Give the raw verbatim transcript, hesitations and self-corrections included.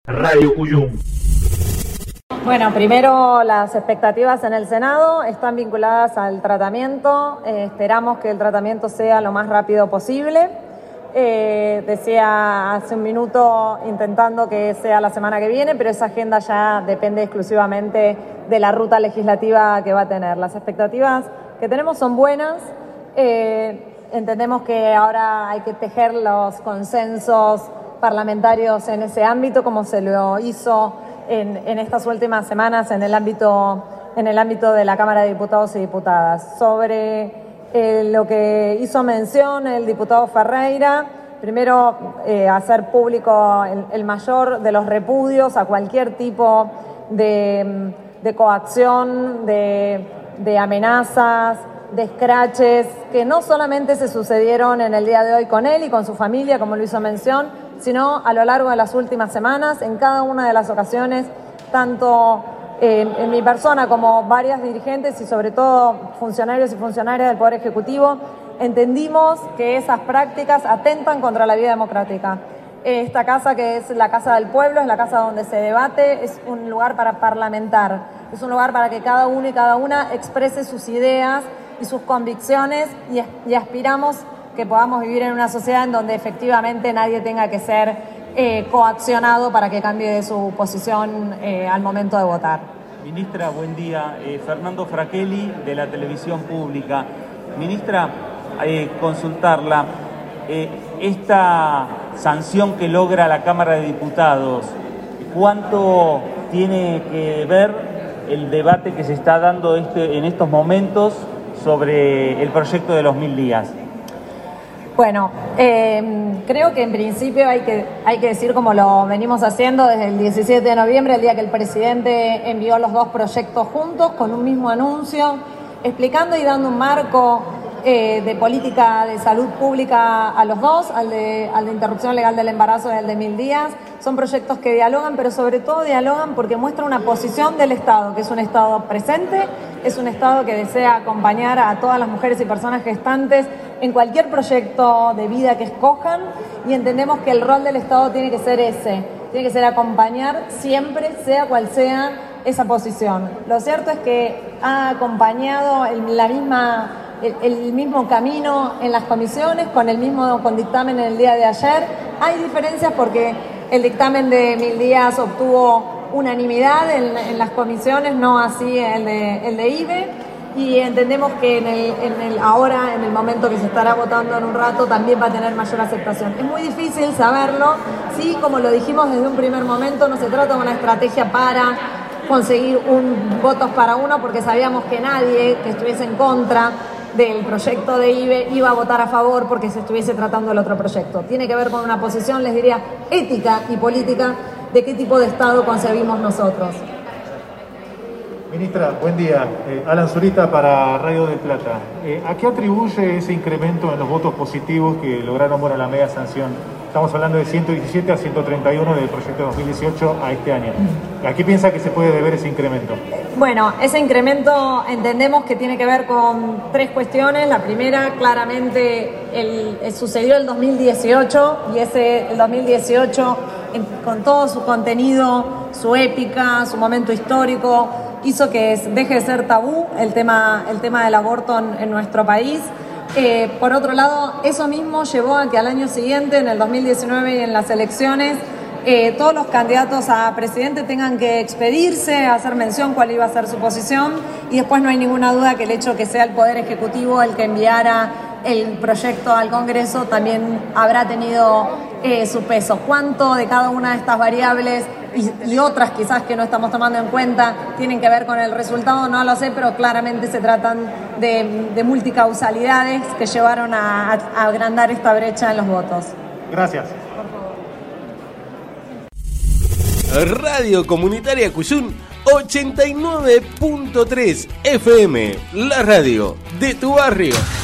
Radio Cuyum. Bueno, primero las expectativas en el Senado están vinculadas al tratamiento. Eh, esperamos que el tratamiento sea lo más rápido posible. Eh, decía hace un minuto intentando que sea la semana que viene, pero esa agenda ya depende exclusivamente de la ruta legislativa que va a tener. Las expectativas que tenemos son buenas. Eh, entendemos que ahora hay que tejer los consensos parlamentarios en ese ámbito, como se lo hizo en, en estas últimas semanas en el ámbito, en el ámbito de la Cámara de Diputados y Diputadas. Sobre eh, lo que hizo mención el diputado Ferreira, primero eh, hacer público el, el mayor de los repudios a cualquier tipo de, de coacción, de, de amenazas, de escraches, que no solamente se sucedieron en el día de hoy con él y con su familia, como lo hizo mención, sino a lo largo de las últimas semanas, en cada una de las ocasiones, tanto eh, en mi persona como varias dirigentes y sobre todo funcionarios y funcionarias del Poder Ejecutivo, entendimos que esas prácticas atentan contra la vida democrática. Esta casa, que es la casa del pueblo, es la casa donde se debate, es un lugar para parlamentar, es un lugar para que cada uno y cada una exprese sus ideas y sus convicciones y, y aspiramos que podamos vivir en una sociedad en donde efectivamente nadie tenga que ser eh, coaccionado para que cambie de su posición eh, al momento de votar. Ministra, buen día. Eh, Fernando Fraquelli, de la Televisión Pública. Ministra, eh, consultarla. Eh, esta sanción que logra la Cámara de Diputados, ¿cuánto tiene que ver el debate que se está dando este, en estos momentos sobre el proyecto de los mil días? Bueno, eh, creo que en principio hay que, hay que decir, como lo venimos haciendo desde el diecisiete de noviembre, el día que el presidente envió los dos proyectos juntos con un mismo anuncio, explicando y dando un marco eh, de política de salud pública a los dos, al de, al de interrupción legal del embarazo y al de mil días. Son proyectos que dialogan, pero sobre todo dialogan porque muestran una posición del Estado, que es un Estado presente, es un Estado que desea acompañar a todas las mujeres y personas gestantes en cualquier proyecto de vida que escojan, y entendemos que el rol del Estado tiene que ser ese, tiene que ser acompañar siempre, sea cual sea esa posición. Lo cierto es que ha acompañado el, la misma, el, el mismo camino en las comisiones, con el mismo con dictamen en el día de ayer. Hay diferencias porque el dictamen de mil días obtuvo unanimidad en, en las comisiones, no así el de, el de I B E. Y entendemos que en el, en el ahora, en el momento que se estará votando en un rato, también va a tener mayor aceptación. Es muy difícil saberlo, sí, como lo dijimos desde un primer momento, no se trata de una estrategia para conseguir un votos para uno, porque sabíamos que nadie que estuviese en contra del proyecto de I B E iba a votar a favor porque se estuviese tratando el otro proyecto. Tiene que ver con una posición, les diría, ética y política de qué tipo de Estado concebimos nosotros. Ministra, buen día. Eh, Alan Zurita para Radio del Plata. Eh, ¿A qué atribuye ese incremento en los votos positivos que lograron, bueno, la media sanción? Estamos hablando de ciento diecisiete a ciento treinta y uno del proyecto dos mil dieciocho a este año. ¿A qué piensa que se puede deber ese incremento? Bueno, ese incremento entendemos que tiene que ver con tres cuestiones. La primera, claramente, el, el sucedió el dos mil dieciocho, y ese el dos mil dieciocho, en, con todo su contenido, su épica, su momento histórico, hizo que deje de ser tabú el tema, el tema del aborto en, en nuestro país. Eh, por otro lado, eso mismo llevó a que al año siguiente, en el dos mil diecinueve y en las elecciones, eh, todos los candidatos a presidente tengan que expedirse, hacer mención cuál iba a ser su posición, y después no hay ninguna duda que el hecho que sea el Poder Ejecutivo el que enviara el proyecto al Congreso también habrá tenido eh, su peso. ¿Cuánto de cada una de estas variables y, y otras quizás que no estamos tomando en cuenta tienen que ver con el resultado? No lo sé, pero claramente se tratan de, de multicausalidades que llevaron a, a agrandar esta brecha en los votos. Gracias. Radio Comunitaria Cuyum ochenta y nueve punto tres F M, la radio de tu barrio.